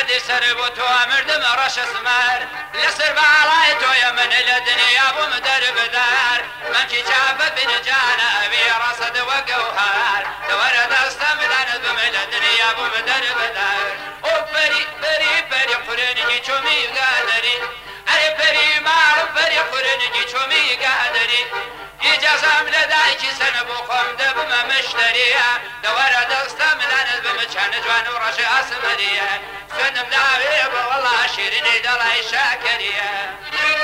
دردی سر بو تو مردم راش سمر لسر بالای توی من لدنیا بوم در بدر من کی جاب بن جانا ابي رصد وقوهر دور دستم لان بم لدنیا بوم در بدر او بری بری بری قرنی چومی قادری ای بری مال بری قرنی چومی قادری اجازم لدای کی سن بو قوم دبم مشتریه دور دستم لان بم چن جوان راش اسمریه سنم داوي والله شيرين دلاي شاكريه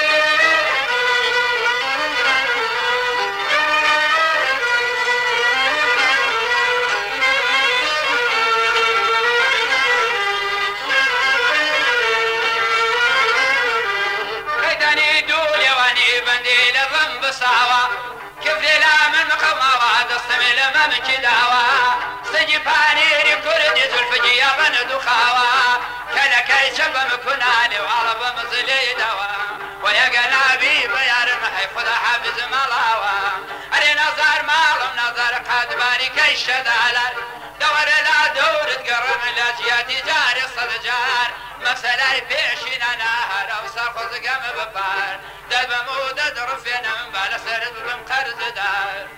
خيداني دولي واني بندي للذنب صعوة كيف لا من مقوى دستمي لما من كداوة سجي بانيري كردي زلفجي يا بند خاوة كلكي شبم كناني وعرب مزلي دوا ويا قلبي بيار محي خذ حافظ ملاوة أري نظر مالم نظر قد باري كي شدالر دور لا دور تقرب لجياتي جاري صدجار مسألة بيشين أنا هلا وصار خذ قم ببار دد بمودد رفينا من بالا سرد بمقرز دار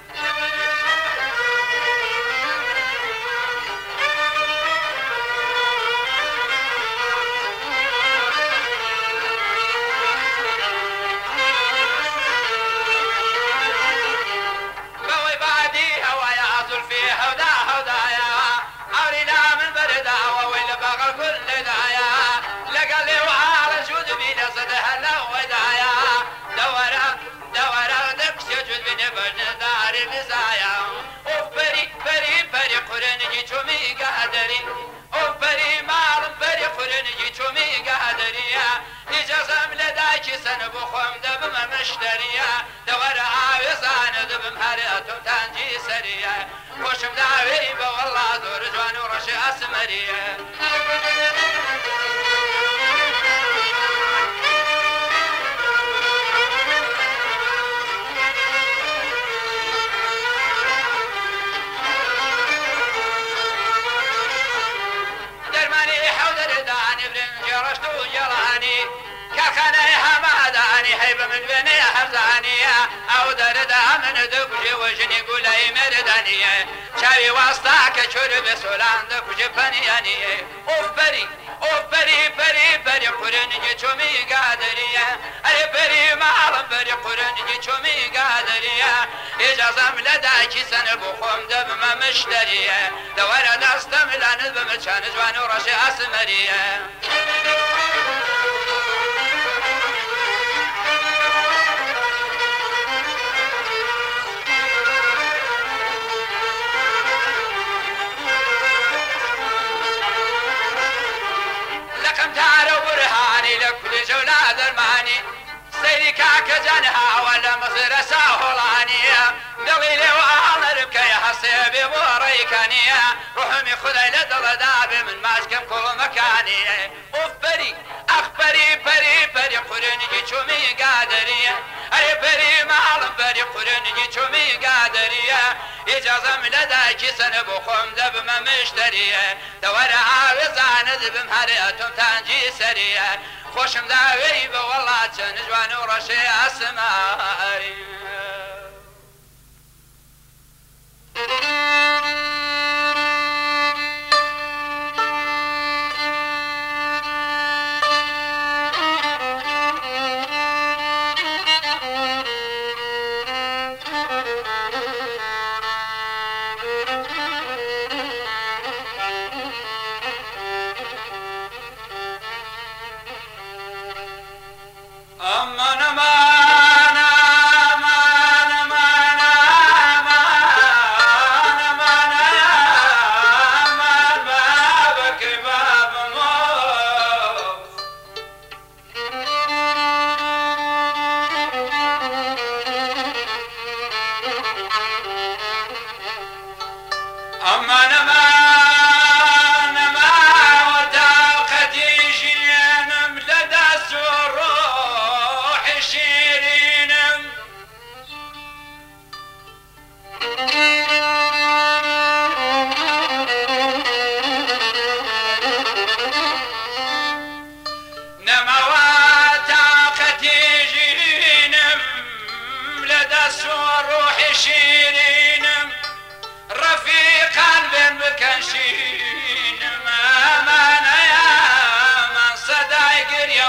سن بخوم دبم مشتريه دور عاوزان دبم هريتم تنجي سريه خوشم داوي والله دور جوان ورش اسمريه درماني حوضر داني برنج رشتو جراني كخني حماداني حيب من بني حرزانية أو درد من دكجي وجني قولي مردانية شاوي واسطاك شرب سولان دكجي فنيانية أوف بري بري بري قرنجي چومي قادرية أري بري معلم بري قرنجي چومي قادرية إجازم لداكي سن بخوم دبم مشترية دور دستم لان بمچان جوان ورشي اسمرية لكل جولة درماني سيري كاك جنها ولا مصير ساهولانية دليلي وعلى ربكي حسيبي وريكانية روحمي خذي لدل دابي من ماسكم كل مكانية اوف بري اخبري بري بري قرنجي چومي قادرية اي بري معلم بري قرنجي چومي قادرية اجازم لداكي سن بخوم دبم مشترية دور عاوزان دبم هريتم تنجي سرية خوشم داوي والله تنجوان ورشي اسماري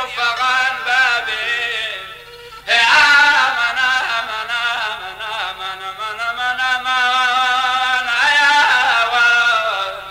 يوفغان بابي آمن آمن آمن آمن آمن آمن آمن يا ولد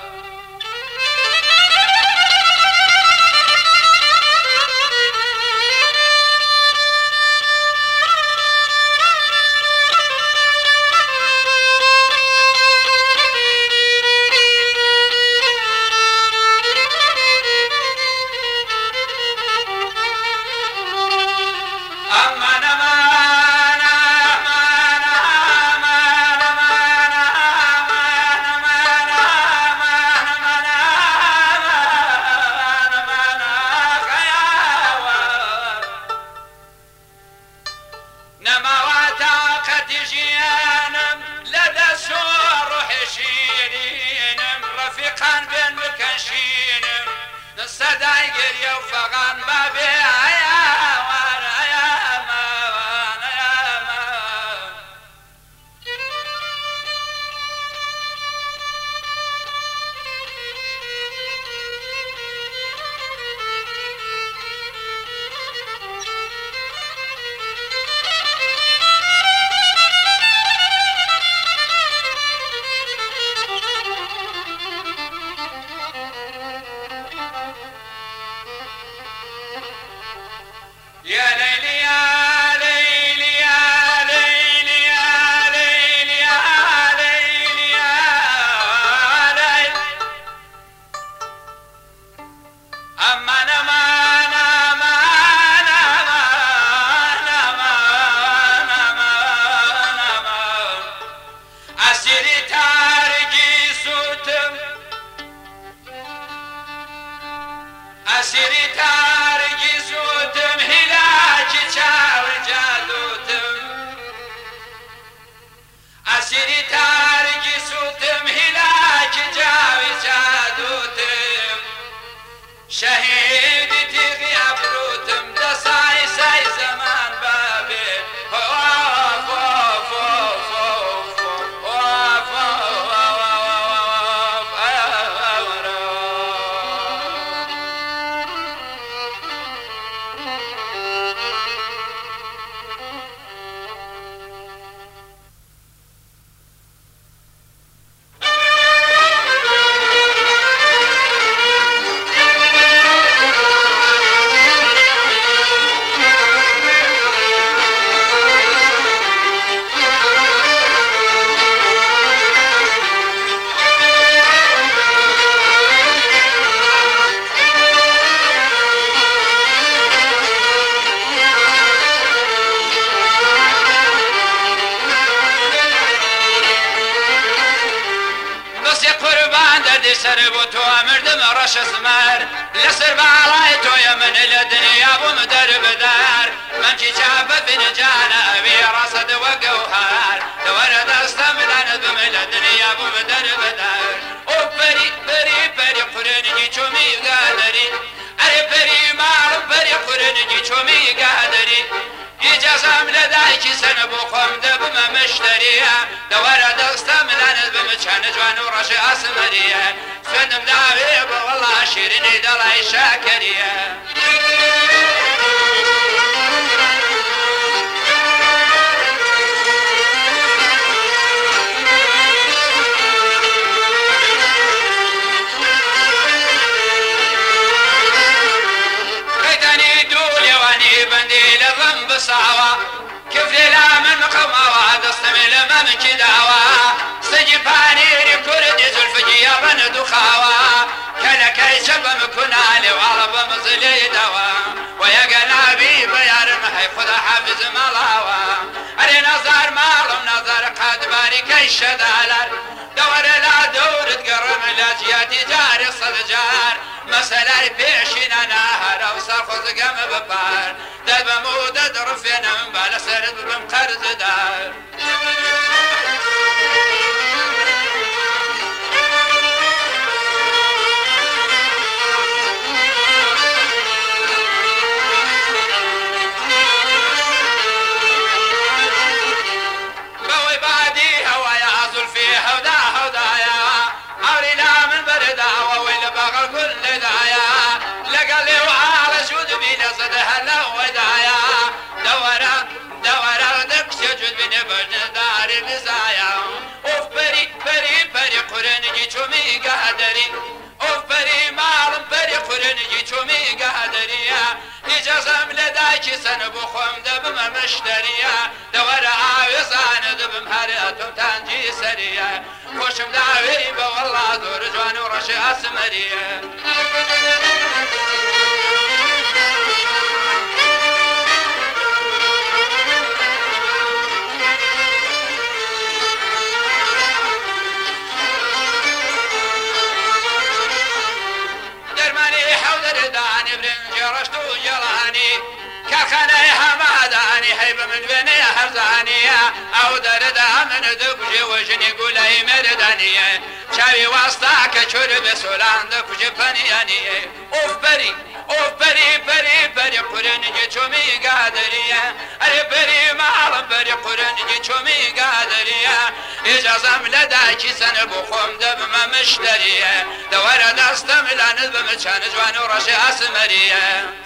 رفيقان بين مكشينم الصدايق يوفقان بابي يا وانا يا ما وانا يا ما يا ليلي يا ليلي يا ليلي يا ليلي يا ليلي يا ليلي أما أنا ما أنا ما أنا ما أنا ما أنا ما أنا ما أسيري تارجي سوتم أسيري تارجي سوتم أسيري تارجي سوتم هلاك جاوي جادوتم شهيدي تغي أبروتم دساي ساي زمان بابي وف وف وف وف سربو تو مردم رش اسمر لسر بالاي تو يا من الدنيا بمدرب دار من كي شاب فنجان ابي رصد وقوهار تورد استملان بمل الدنيا بمدرب دار او بري بري بري قرنجي چومي قادري اري بري مال بري قرنجي چومي قادري إجازم لدايكي سنبو خم دبم مشتريا دورد استملان بمچان جوان ورش اسمريا سنم داوي والله شيريني دلاي شاكريا صعوة كيف لا من قموا دستمل ممك دعوة سجباني كرد زلفجي بن دخاوة كلك شبم كنالي وعرب مزلي دوا ويا قلبي بيار محي خذ حافظ ملاوة اري نظر مالم نظر قد بارك الشدالر دور لا دور تقرم لاجياتي جاري صدجار مسألة بيشنا نهر وصار خذ قم ببار دب مودد رفينا من بالا سرد بمقرز دار بوي بعدي هوايا أزل فيها ودا هدايا أولي لا من بردا وويل بغل كل دايا لقالي وعلى شود بينا چۆمی گادەری ئۆف پەری ماڵم پەری قورنجی چۆمی گادەریە ئیجازەم لە دایکی سەن بۆ خۆم دەبمە مشتریە دەوەرە ئاوێزانە دەبم هەرە تۆم تانجی سەریە خۆشم داوێی بە وەڵا زۆر جوان و ڕەشی ئاسمەریە دەردانی برنجی ڕشت و جەڵانی کارخانەی هەمادانی هەی بە من وێنێ هەرزانیە ئەو دەرەدا من دەکوژێ وەژنی گولای مێردانیە چاوی واستە کە چۆر بێ سۆلان دەکوژێ پەنیانیە ئۆف بەری ئۆف بەری بەری بەری قورنجی چۆمی گادەریە ئەرێ بەری ماڵم بەری قورنجی چۆمی گادەریە ئێجازەم لە دایکی سەنە بۆ خۆم دەبمە مشتریە دەوەرە دەستەم لانت بمە چانە جوان و ڕەشی ئاسمەریە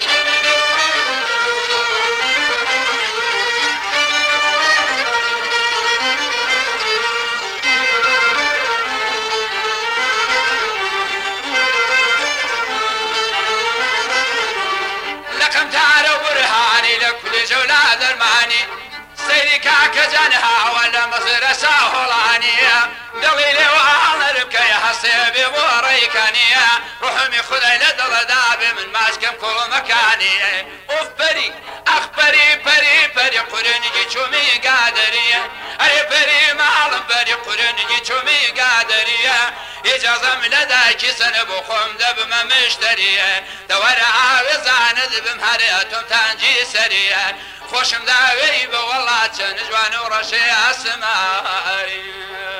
لەقەم تارە و برهانی لە کولی جەولا دەرمانی سەیری کاکە جانهاوە لە مەزرە ساهۆڵانیە دڵی لێوەڵەرم کە هەستێ بێ بۆ ڕێیکانیە ڕحمی خودای لە دڵەدا بێ من ماچکەم کۆڵمەکانیە ئۆف بەری ئەخ بەری بەری بەری قورنجی چۆمی گادەریە ئەرێ بەری ماڵم بەری قورنجی چۆمی گادەریە ئیجازەم لە دایکی سەنە بۆ خۆم دەبمە مشتریە دەوەرە ئاوێزانە دەبم هەرێ تۆم تانجی سەریە خۆشم داوێی بە وەڵات چەند جوان و ڕەشەی ئاسماری